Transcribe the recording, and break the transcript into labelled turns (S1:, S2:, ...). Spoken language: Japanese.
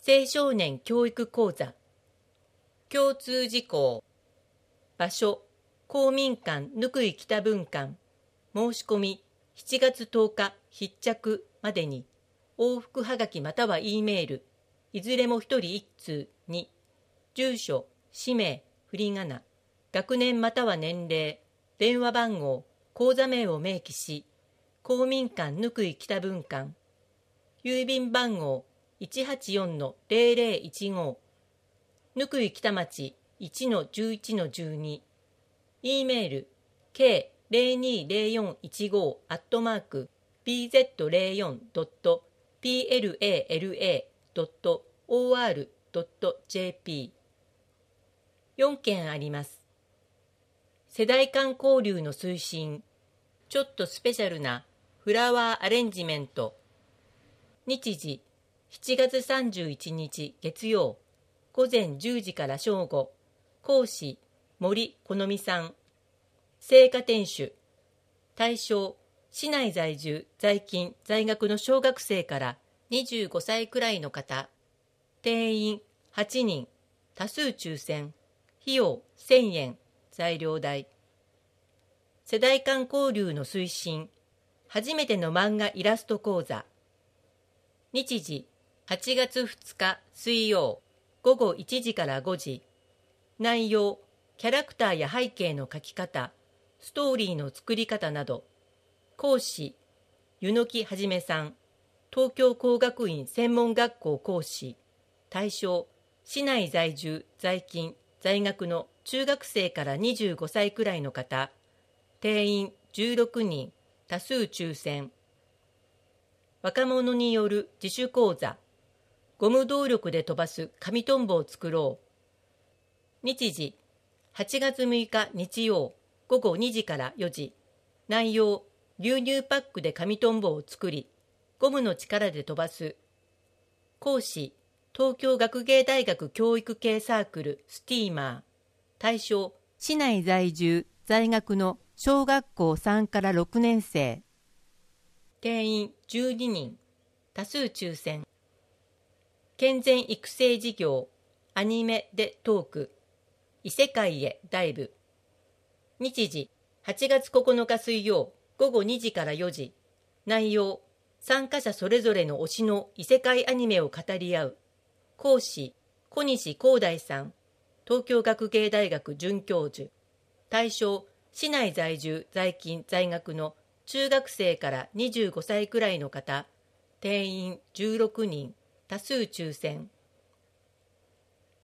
S1: 青少年教育講座。共通事項。場所、公民館貫井北分館。申し込み、7月10日必着までに、往復はがきまたは E メール、いずれも1人1通に、住所、氏名、振り仮名、学年または年齢、電話番号、口座名を明記し、公民館貫井北分館、郵便番号 184-0015、貫井北町 1-11-12、E メール、k020415@bzla.plala.or.jp。 4件あります。世代間交流の推進、ちょっとスペシャルなフラワーアレンジメント。日時、7月31日月曜、午前10時から正午。講師、森好美さん。生花店主。対象、市内在住、在勤、在学の小学生から25歳くらいの方。定員8人。多数抽選。費用1000円。材料代。世代間交流の推進。初めての漫画イラスト講座。日時、8月2日水曜、午後1時から5時。内容、キャラクターや背景の描き方、ストーリーの作り方など。講師、柚木はじめさん。東京工学院専門学校講師。対象、市内在住、在勤、在学の中学生から25歳くらいの方。定員16人。多数抽選。若者による自主講座。ゴム動力で飛ばす紙トンボを作ろう。日時、8月6日日曜、午後2時から4時。内容、牛乳パックで紙トンボを作り、ゴムの力で飛ばす。講師、東京学芸大学教育系サークルスティーマー。対象、市内在住、在学の小学校3から6年生。定員12人。多数抽選。健全育成事業。アニメでトーク。異世界へダイブ。日時、8月9日水曜、午後2時から4時。内容、参加者それぞれの推しの異世界アニメを語り合う。講師、小西光大さん。東京学芸大学准教授。対象、市内在住、在勤、在学の中学生から25歳くらいの方。定員16人。多数抽選。